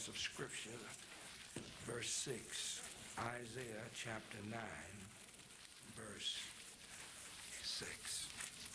verse of Scripture, verse 6, Isaiah chapter 9, verse 6.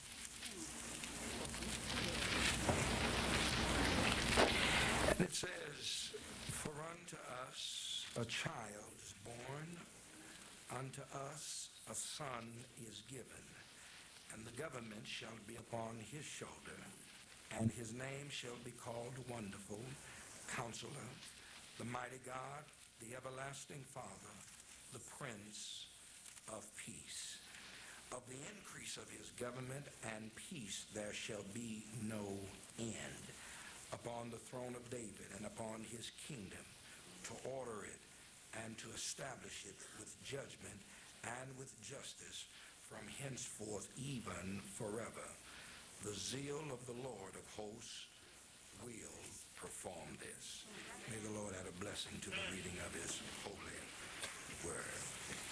And it says, "For unto us a child is born, unto us a son is given, and the government shall be upon his shoulder, and his name shall be called Wonderful, Counselor, the Mighty God, the Everlasting Father, the Prince of Peace. Of the increase of his government and peace there shall be no end, upon the throne of David and upon his kingdom, to order it and to establish it with judgment and with justice from henceforth even forever. The zeal of the Lord of hosts will perform this." May the Lord add a blessing to the reading of his holy word.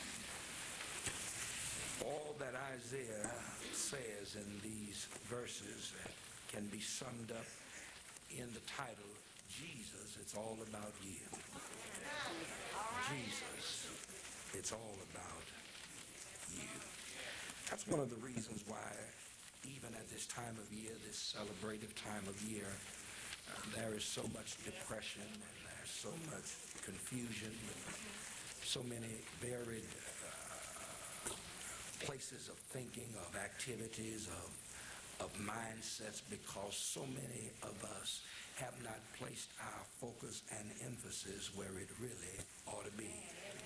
All that Isaiah says in these verses can be summed up in the title, Jesus, It's All About You. Jesus, it's all about you. That's one of the reasons why even at this time of year, this celebrative time of year, there is so much depression and there's so much confusion, so many varied places of thinking, of activities, of mindsets, because so many of us have not placed our focus and emphasis where it really ought to be.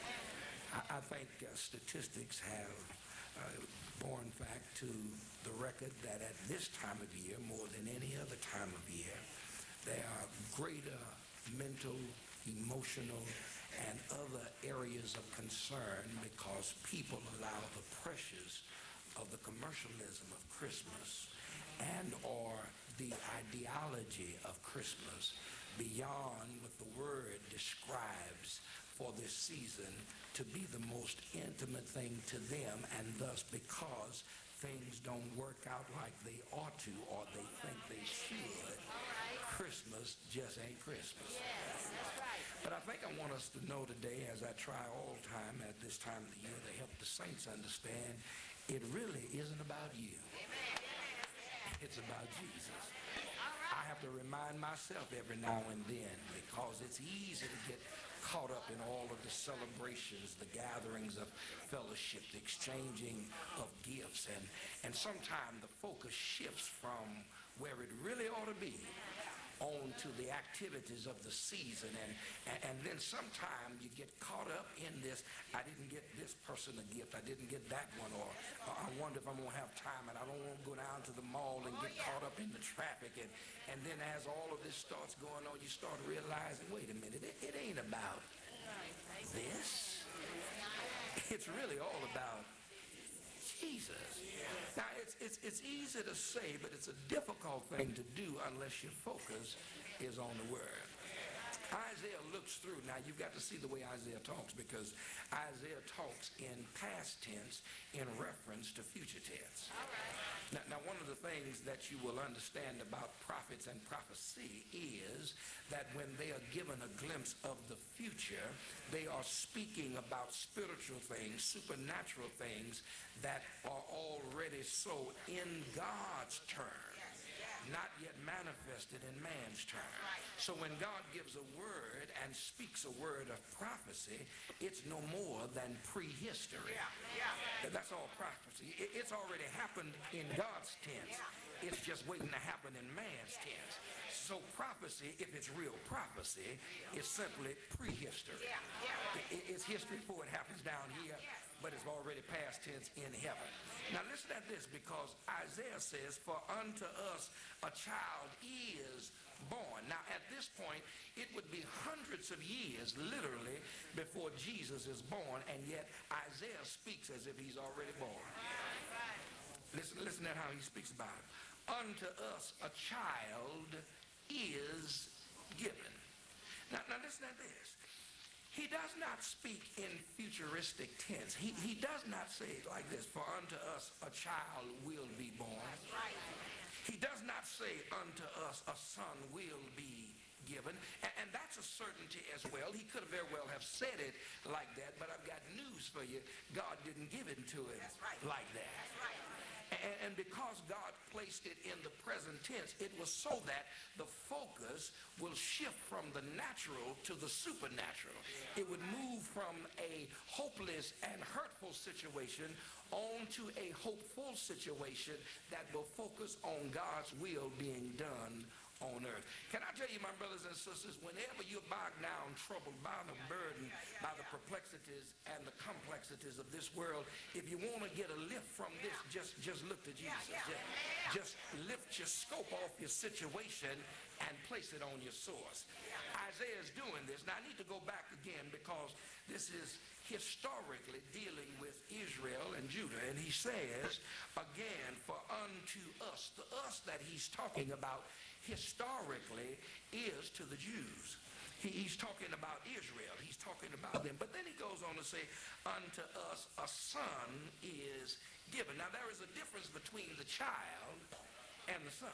I think statistics have borne fact to the record that at this time of year, more than any other time of year, there are greater mental, emotional, and other areas of concern because people allow the pressures of the commercialism of Christmas and or the ideology of Christmas beyond what the word describes for this season to be the most intimate thing to them, and thus because things don't work out like they ought to or they think they should, Christmas just ain't Christmas. Yes, that's right. But I think I want us to know today, as I try all time at this time of the year to help the saints understand, it really isn't about you. It's about Jesus. I have to remind myself every now and then, because it's easy to get caught up in all of the celebrations, the gatherings of fellowship, the exchanging of gifts, and sometimes the focus shifts from where it really ought to be on to the activities of the season, and then sometimes you get caught up in this, I didn't get this person a gift, I didn't get that one, or I wonder if I'm going to have time, and I don't want to go down to the mall and get caught up in the traffic, and then as all of this starts going on, you start realizing, wait a minute, it ain't about this. It's really all about Jesus. Now, it's easy to say, but it's a difficult thing to do unless your focus is on the Word. Isaiah looks through. Now, you've got to see the way Isaiah talks, because Isaiah talks in past tense in reference to future tense. Now, one of the things that you will understand about prophets and prophecy is that when they are given a glimpse of the future, they are speaking about spiritual things, supernatural things that are already so in God's terms, not yet manifested in man's terms. So when God gives a word and speaks a word of prophecy, it's no more than prehistory. That's all prophecy. It's already happened in God's tense. It's just waiting to happen in man's tense. So prophecy, if it's real prophecy, is simply prehistory. It's history before it happens down here, but it's already past tense in heaven. Now listen at this, because Isaiah says, "For unto us a child is born." Now at this point, it would be hundreds of years, literally, before Jesus is born, and yet Isaiah speaks as if he's already born. Listen at how he speaks about it. "Unto us a child is given." Now listen at this. He does not speak in futuristic tense. He does not say it like this, "For unto us a child will be born." He does not say, "Unto us a son will be given, and that's a certainty as well. He could have very well have said it like that, but I've got news for you. God didn't give it to him like that. That's right. And because God placed it in the present tense, it was so that the focus will shift from the natural to the supernatural. It would move from a hopeless and hurtful situation on to a hopeful situation that will focus on God's will being done on earth. Can I tell you, my brothers and sisters, whenever you're bogged down, troubled by the burden, by the perplexities and the complexities of this world, if you want to get a lift from this, just look to Jesus. Just lift your scope off your situation and place it on your source. Isaiah is doing this. Now I need to go back again because this is historically dealing with Israel and Judah. And he says, again, for unto us, the us that he's talking about historically is to the Jews. He's talking about Israel. He's talking about them. But then he goes on to say, unto us a son is given. Now there is a difference between the child and the son.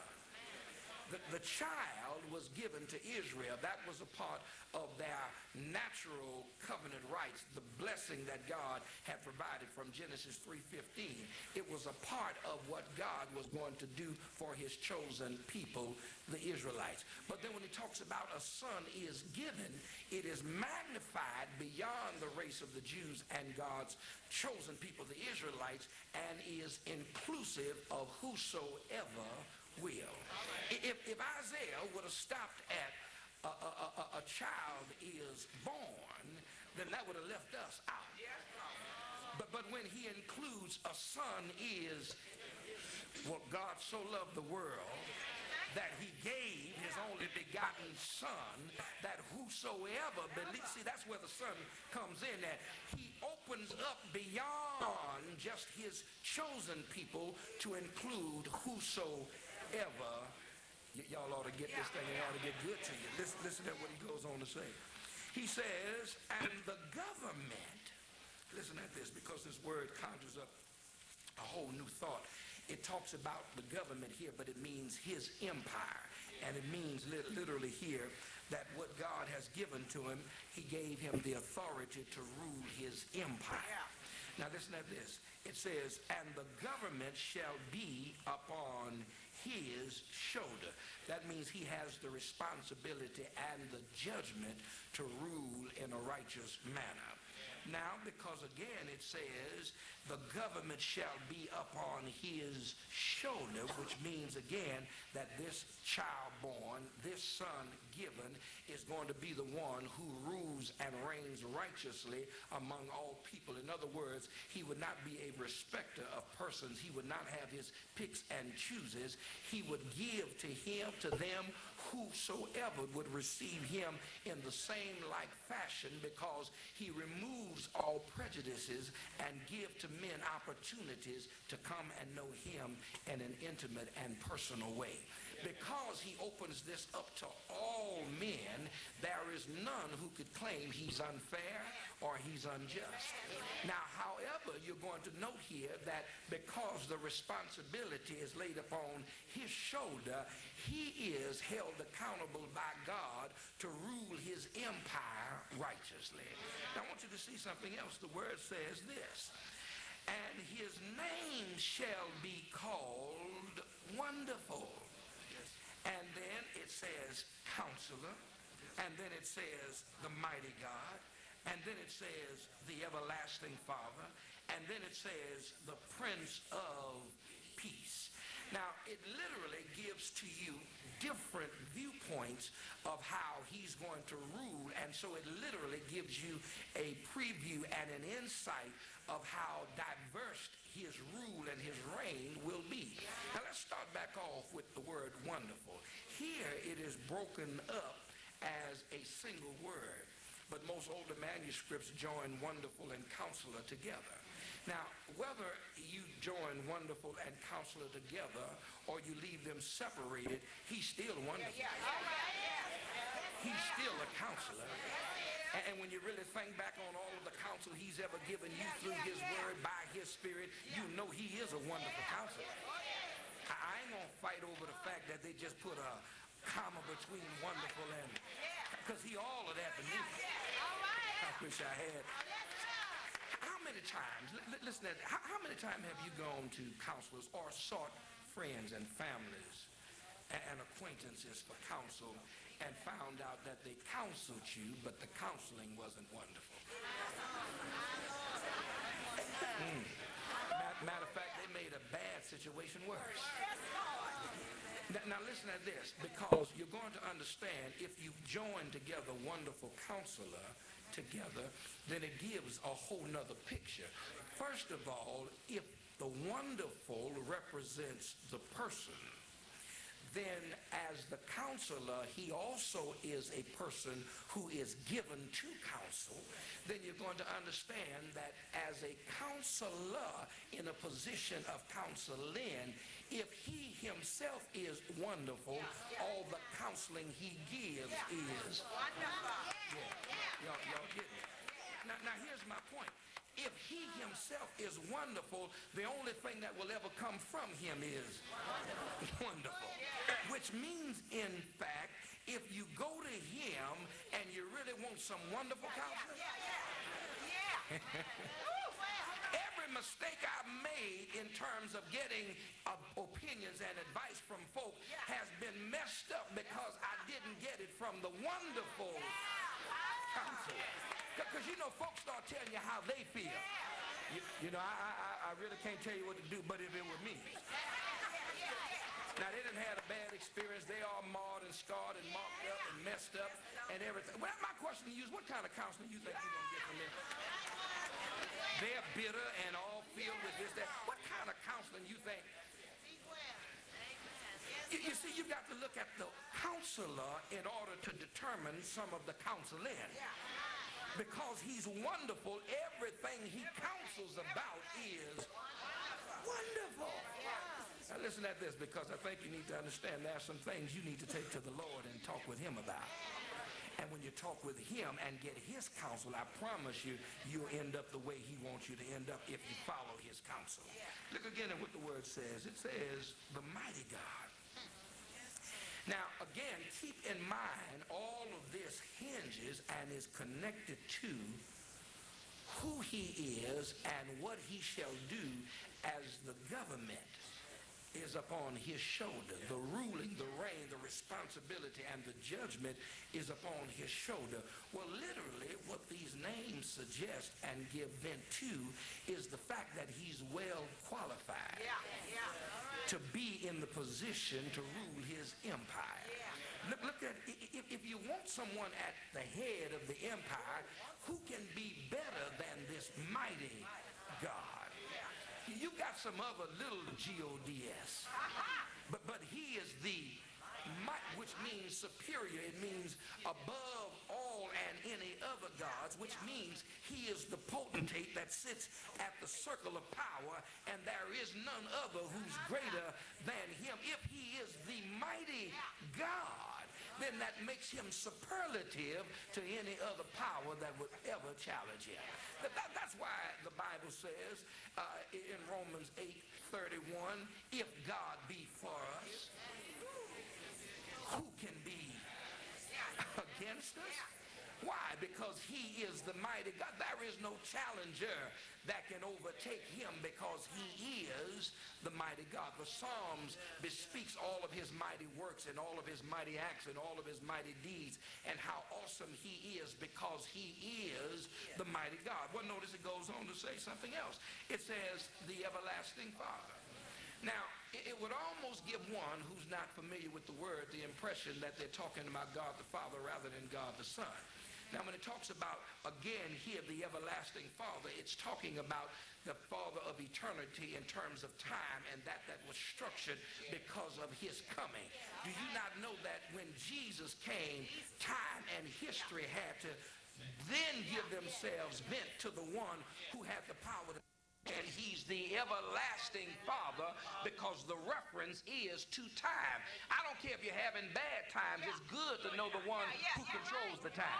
The child was given to Israel. That was a part of their natural covenant rights, the blessing that God had provided from Genesis 3:15. It was a part of what God was going to do for his chosen people, the Israelites. But then when he talks about a son is given, it is magnified beyond the race of the Jews and God's chosen people, the Israelites, and is inclusive of whosoever will. If Isaiah would have stopped at a child is born, then that would have left us out. But when he includes a son is, well, God so loved the world that he gave his only begotten son, that whosoever believes, see, that's where the son comes in, that he opens up beyond just his chosen people to include whosoever. Y'all ought to get this thing, it ought to get good to you. Listen to what he goes on to say. He says, and the government, listen at this, because this word conjures up a whole new thought. It talks about the government here, but it means his empire. And it means literally here that what God has given to him, he gave him the authority to rule his empire. Now listen at this. It says, and the government shall be upon his shoulder. That means he has the responsibility and the judgment to rule in a righteous manner. Now, because again it says the government shall be upon his shoulder, which means again that this child born, this son given, is going to be the one who rules and reigns righteously among all people. In other words, he would not be a respecter of persons. He would not have his picks and chooses. He would give to them whosoever would receive him in the same like fashion, because he removes all prejudices and give to men opportunities to come and know him in an intimate and personal way. Because he opens this up to all men, there is none who could claim he's unfair or he's unjust. Now, however, you're going to note here that because the responsibility is laid upon his shoulder, he is held accountable by God to rule his empire righteously. Now, I want you to see something else. The word says this, and his name shall be called Wonderful. And then it says Counselor, and then it says the Mighty God, and then it says the Everlasting Father, and then it says the Prince of Peace. Now, it literally gives to you different viewpoints of how he's going to rule, and so it literally gives you a preview and an insight of how diverse his rule and his reign will be. Now, let's start back off with the word wonderful. Here it is broken up as a single word, but most older manuscripts join wonderful and counselor together. Now, whether you join wonderful and counselor together or you leave them separated, he's still wonderful. He's still a counselor. And when you really think back on all of the counsel he's ever given you through his word, by his spirit, you know he is a wonderful counselor. I ain't going to fight over the fact that they just put a comma between wonderful and, because he all of that to me. I wish I had. How many times, listen, how many times have you gone to counselors or sought friends and families and acquaintances for counsel and found out that they counseled you, but the counseling wasn't wonderful? Matter of fact, they made a bad situation worse. Now listen at this, because you're going to understand, if you join together wonderful counselor together, then it gives a whole nother picture. First of all, if the wonderful represents the person, then as the counselor, he also is a person who is given to counsel. Then you're going to understand that as a counselor in a position of counseling, if he himself is wonderful, all the counseling he gives is wonderful. Y'all get it? Now here's my point. If he himself is wonderful, the only thing that will ever come from him is wonderful. Which means, in fact, if you go to him and you really want some wonderful counseling, every mistake I've made in terms of getting opinions and advice from folk has been messed up because I didn't get it from the wonderful counselor. Because, you know, folks start telling you how they feel. You know, I really can't tell you what to do, but if it were me. Now, they done had a bad experience. They all marred and scarred and marked up and messed up and everything. Well, my question to you is, what kind of counseling you think you're going to get from them? They're bitter and all filled with this, that. What kind of counseling you think? You see, you've got to look at the counselor in order to determine some of the counseling. Because he's wonderful, everything he counsels about is wonderful. Now listen at this, because I think you need to understand there are some things you need to take to the Lord and talk with him about. And when you talk with him and get his counsel, I promise you, you'll end up the way he wants you to end up if you follow his counsel. Look again at what the word says. It says, the mighty God. Now, again, keep in mind all of this hinges and is connected to who he is and what he shall do as the government is upon his shoulder. The ruling, the reign, the responsibility, and the judgment is upon his shoulder. Well, literally, what these names suggest and give vent to is the fact that he's well qualified to be in the position to rule his empire. Look at, if you want someone at the head of the empire, who can be better than this mighty God? You got some other little gods, but he is the might, which means superior. It means above all and any other gods, which means he is the potentate that sits at the circle of power, and there is none other who's greater than him. If he is the mighty God, then that makes him superlative to any other power that would ever challenge him. That's why the Bible says in Romans 8:31, if God be for us, who can be against us? Why? Because he is the mighty God. There is no challenger that can overtake him because he is the mighty God. The Psalms bespeaks all of his mighty works and all of his mighty acts and all of his mighty deeds and how awesome he is because he is the mighty God. Well, notice it goes on to say something else. It says, the everlasting Father. Now, it would almost give one who's not familiar with the word the impression that they're talking about God the Father rather than God the Son. Now, when it talks about, again, here, the everlasting Father, it's talking about the Father of eternity in terms of time and that was structured because of his coming. Do you not know that when Jesus came, time and history had to then give themselves vent to the one who had the power to, and he's the everlasting Father because the reference is to time. I don't care if you're having bad times. It's good to know the one who controls the time.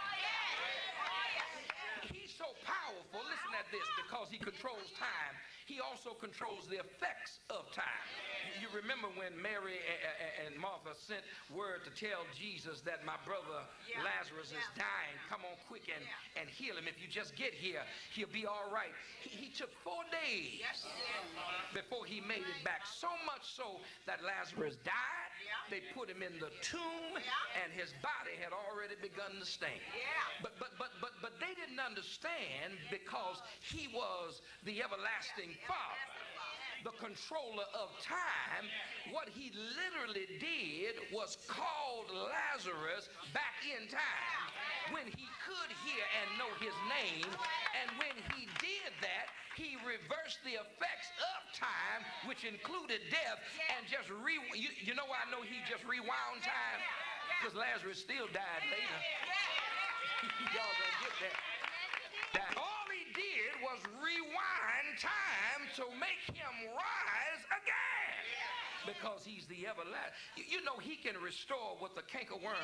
He's so powerful, listen at this, because he controls time. He also controls the effects of time. You remember when Mary and Martha sent word to tell Jesus that my brother Lazarus is dying. Come on quick and heal him. If you just get here, he'll be all right. He took 4 days before he made it back. So much so that Lazarus died. They put him in the tomb and his body had already begun to stink. But they didn't understand, because he was the everlasting Father, the controller of time. What he literally did was called Lazarus back in time when he could hear and know his name. And when he did that, he reversed the effects of time, which included death, and just you know why I know he just rewound time? Because Lazarus still died later. Y'all gonna get that. That all he did was rewind time to make him rise again, because he's the everlasting. You know he can restore what the cankerworm.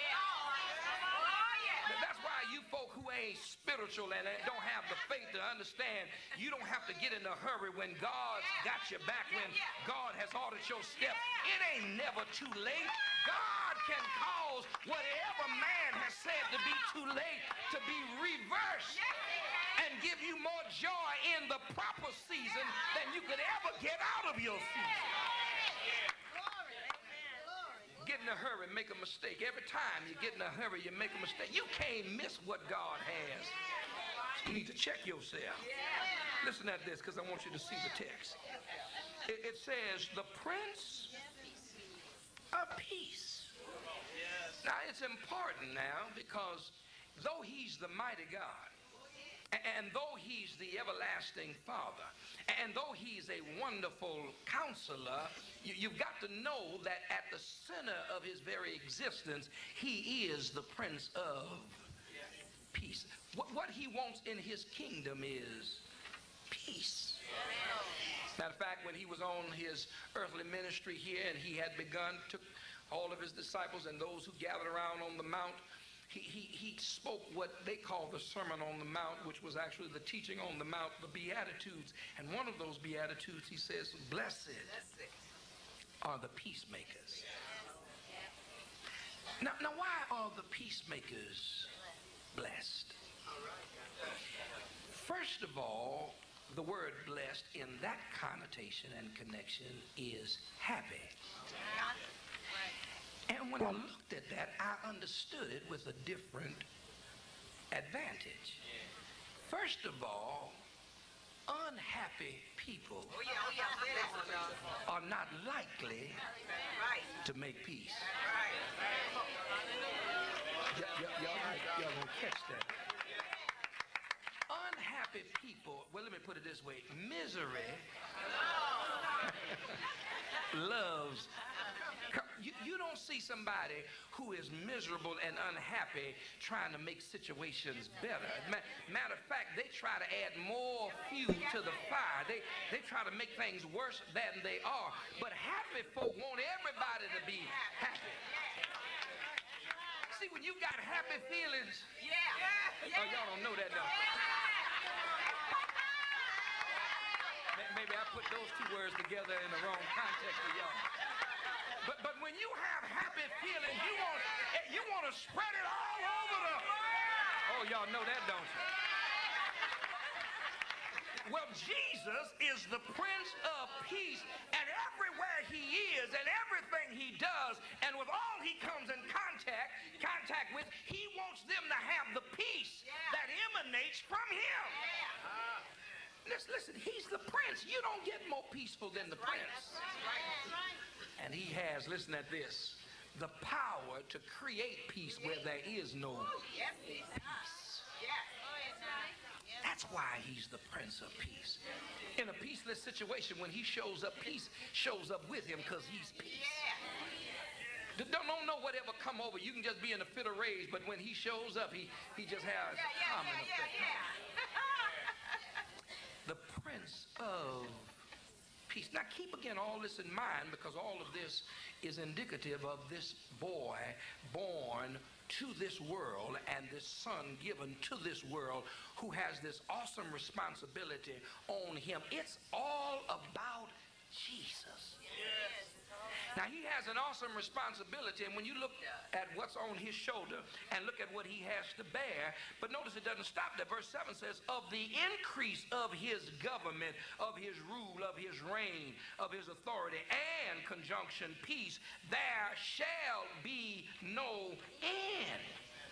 That's why you folk who ain't spiritual and don't have the faith to understand, you don't have to get in a hurry when God's got your back, when God has ordered your steps. It ain't never too late. God can cause whatever man has said to be too late to be reversed and give you more joy in the proper season than you could ever get out of your season. Get in a hurry, make a mistake. Every time you get in a hurry, you make a mistake. You can't miss what God has. You need to check yourself. Listen at this, because I want you to see the text. It says, the Prince of Peace. Now, it's important now, because though he's the mighty God, and though he's the everlasting Father, and though he's a wonderful counselor, you've got to know that at the center of his very existence, he is the Prince of Peace. What he wants in his kingdom is peace. Matter of fact, when he was on his earthly ministry here and he had begun, took all of his disciples and those who gathered around on the mount, he spoke what they call the Sermon on the Mount, which was actually the teaching on the Mount, the Beatitudes. And one of those Beatitudes, he says, blessed are the peacemakers. Now why are the peacemakers blessed? First of all, the word blessed in that connotation and connection is happy. And when I looked at that, I understood it with a different advantage. First of all, unhappy people are not likely to make peace. Y'all gonna catch that. Unhappy people, well, let me put it this way. Misery loves. You don't see somebody who is miserable and unhappy trying to make situations better. Matter of fact, they try to add more fuel to the fire. They try to make things worse than they are. But happy folk want everybody to be happy. See, when you got happy feelings, oh, y'all don't know that, though. Maybe I put those two words together in the wrong context for y'all. But when you have happy feelings, you want to spread it all over the... Oh, y'all know that, don't you? Well, Jesus is the Prince of Peace, and everywhere he is and everything he does, and with all he comes in contact with, he wants them to have the peace that emanates from him. Listen, he's the Prince. You don't get more peaceful than the Prince. And he has, listen at this, the power to create peace where there is no peace. That's why he's the Prince of Peace. In a peaceless situation, when he shows up, peace shows up with him because he's peace. Don't know whatever come over. You can just be in a fit of rage, but when he shows up, he just has a common effect. The Prince of Peace. Now keep again all this in mind, because all of this is indicative of this boy born to this world and this son given to this world who has this awesome responsibility on him. It's all about Jesus. Now, he has an awesome responsibility, and when you look at what's on his shoulder and look at what he has to bear, but notice it doesn't stop there. Verse 7 says, of the increase of his government, of his rule, of his reign, of his authority, and conjunction peace, there shall be no end.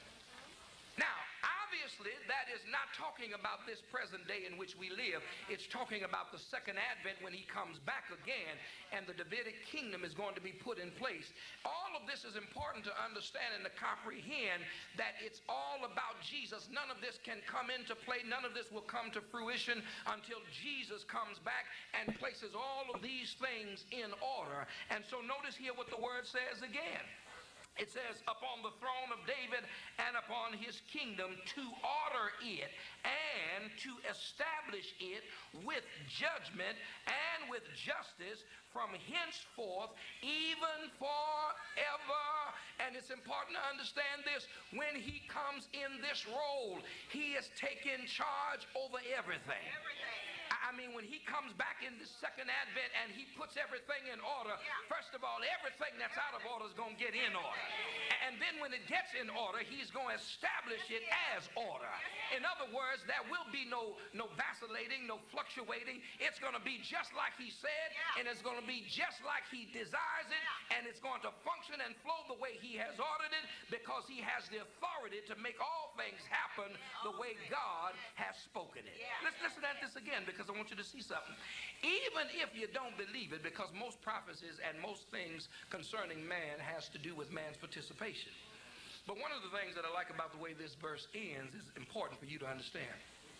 Now, obviously, that is not talking about this present day in which we live. It's talking about the second advent when he comes back again and the Davidic kingdom is going to be put in place. All of this is important to understand and to comprehend that it's all about Jesus. None of this can come into play. None of this will come to fruition until Jesus comes back and places all of these things in order. And so notice here what the word says again. It says, upon the throne of David and upon his kingdom, to order it and to establish it with judgment and with justice from henceforth, even forever. And it's important to understand this. When he comes in this role, he is taking charge over everything. I mean, when he comes back in the second advent and he puts everything in order, first of all, everything that's out of order is going to get in order. And then when it gets in order, he's going to establish it as order. In other words, there will be no vacillating, no fluctuating. It's going to be just like he said, and it's going to be just like he desires it, and it's going to function and flow the way he has ordered it, because he has the authority to make all things happen the way God has spoken it. Let's listen at this again, because I want you to see something. Even if you don't believe it, because most prophecies and most things concerning man has to do with man's participation. But one of the things that I like about the way this verse ends is important for you to understand.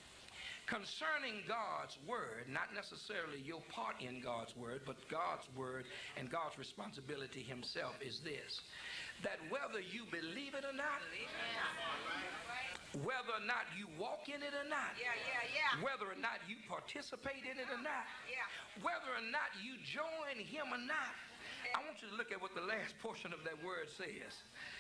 Concerning God's word, not necessarily your part in God's word, but God's word and God's responsibility himself is this, that whether you believe it or not, whether or not you walk in it or not, whether or not you participate in it or not, whether or not you join him or not, I want you to look at what the last portion of that word says.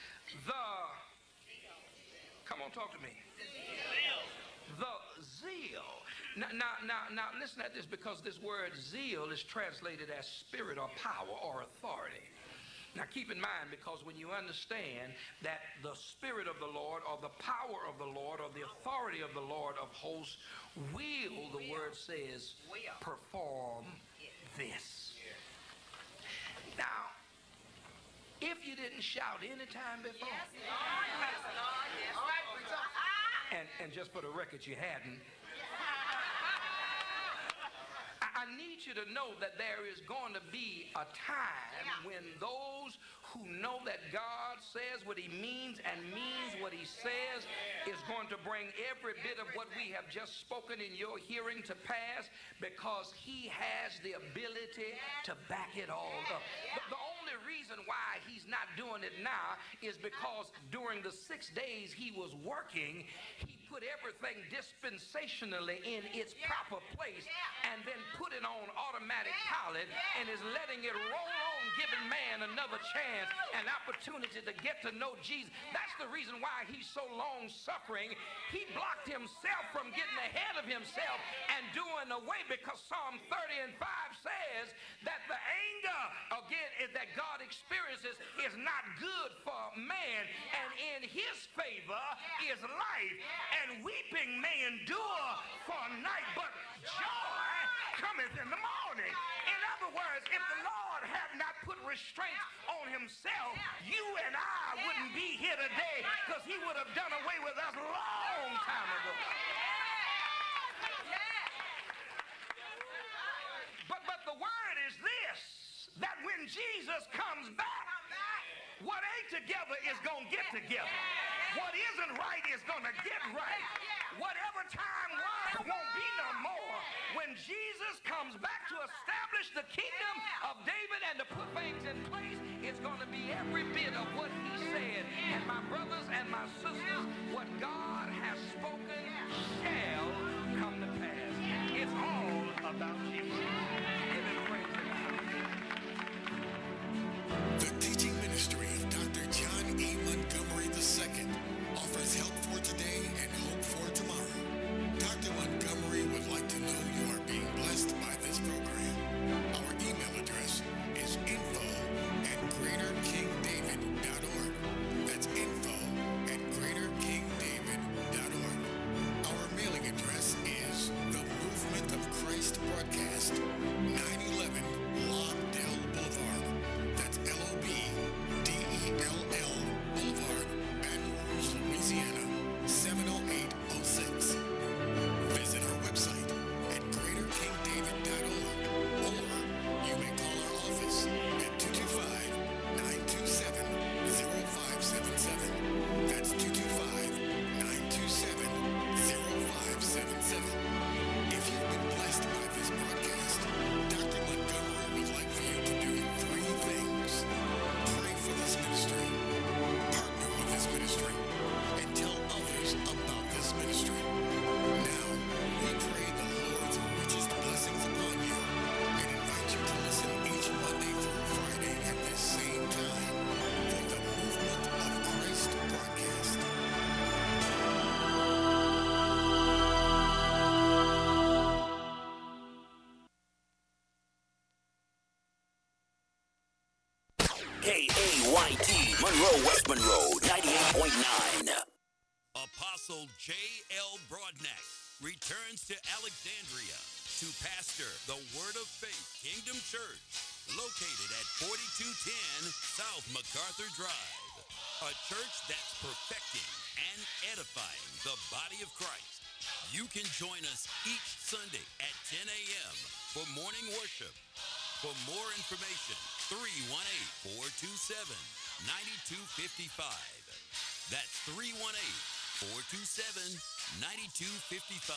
Come on, talk to me. The zeal. Now listen at this, because this word zeal is translated as spirit or power or authority. Now keep in mind, because when you understand that the Spirit of the Lord or the power of the Lord or the authority of the Lord of hosts will, the word says, perform this. Now, if you didn't shout any time before, and just for the record, you hadn't, I need you to know that there is going to be a time when those who know that God says what he means and means what he says is going to bring every bit of what we have just spoken in your hearing to pass, because he has the ability to back it all up. The only reason why he's not doing it now is because during the 6 days he was working, he put everything dispensationally in its proper place and then put it on automatic pilot and is letting it roll on, giving man another chance, an opportunity to get to know Jesus. That's the reason why he's so long suffering. He blocked himself from getting ahead of himself and doing away, because Psalm 30:5 says that the anger, again, that God experiences is not good for man, and in his favor is life, and weeping may endure for a night, but joy cometh in the morning. In other words, if the Lord had not put restraints on himself, you and I wouldn't be here today, because he would have done away with us a long time ago. But the word is this, that when Jesus comes back, what ain't together is going to get together. What isn't right is going to get right. Whatever time was won't be no more. When Jesus comes back to establish the kingdom of David and to put things in place, it's going to be every bit of what he said. And my brothers and my sisters, what God has spoken shall come to pass. It's all about Jesus. Give him praise tonight. The teaching ministry of Dr. John E. Montgomery II offers help for today and hope for tomorrow. Dr. Montgomery would like to know you are being blessed by this program. Our email address is info KAYT, Monroe, West Monroe, 98.9. Apostle J.L. Broadnax returns to Alexandria to pastor the Word of Faith Kingdom Church, located at 4210 South MacArthur Drive. A church that's perfecting and edifying the body of Christ. You can join us each Sunday at 10 a.m. for morning worship. For more information, 318-427-9255. That's 318-427-9255.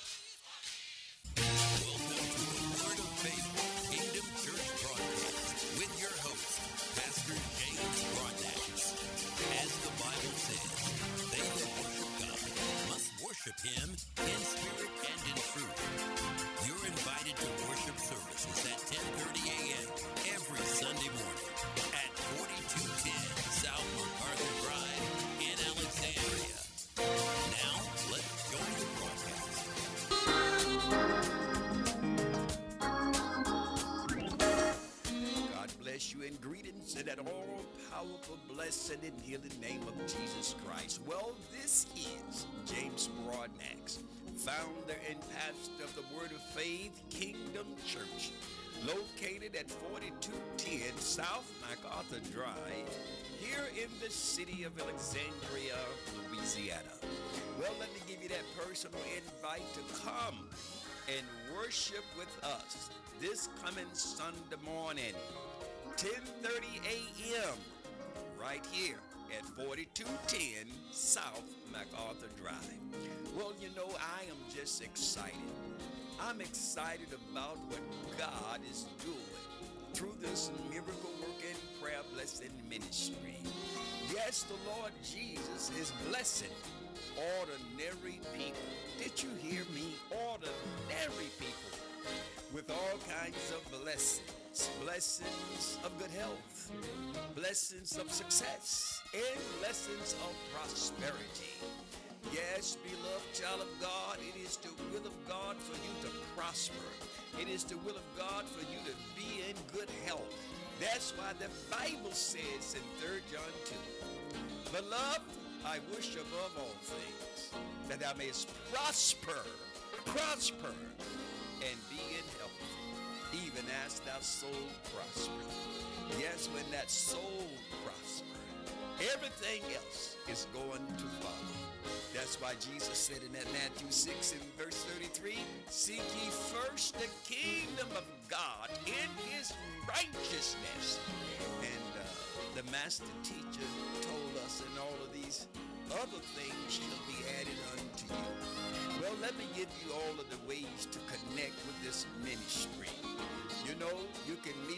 Welcome to the Word of Faith Kingdom Church broadcast with your host, Pastor James Broadnax. As the Bible says, they that worship God must worship Him in spirit and in truth. You're invited to worship services at 10:30 a.m. every Sunday morning at 4210 South MacArthur Drive in Alexandria. Now, let's join the broadcast. God bless you and greetings in that all-powerful, blessed, and healing name of Jesus Christ. Well, this is James Broadnax, founder and pastor of the Word of Faith Kingdom Church, located at 4210 South MacArthur Drive, here in the city of Alexandria, Louisiana. Well, let me give you that personal invite to come and worship with us this coming Sunday morning, 10:30 a.m., right here at 4210 South MacArthur Drive. Well, you know, I am just excited. I'm excited about what God is doing through this miracle working prayer blessing ministry. Yes, the Lord Jesus is blessing ordinary people. Did you hear me? Ordinary people with all kinds of blessings. Blessings of good health, blessings of success, and blessings of prosperity. Yes, beloved child of God, it is the will of God for you to prosper. It is the will of God for you to be in good health. That's why the Bible says in 3 John 2, Beloved, I wish above all things that thou mayest prosper, and be in health, even as thy soul prosper. Yes, when that soul prospers, everything else is going to follow. That's why Jesus said in that Matthew 6 and verse 33, seek ye first the kingdom of God in his righteousness. And the master teacher told us, and all of these other things shall be added unto you. Well, let me give you all of the ways to connect with this ministry. You know, you can meet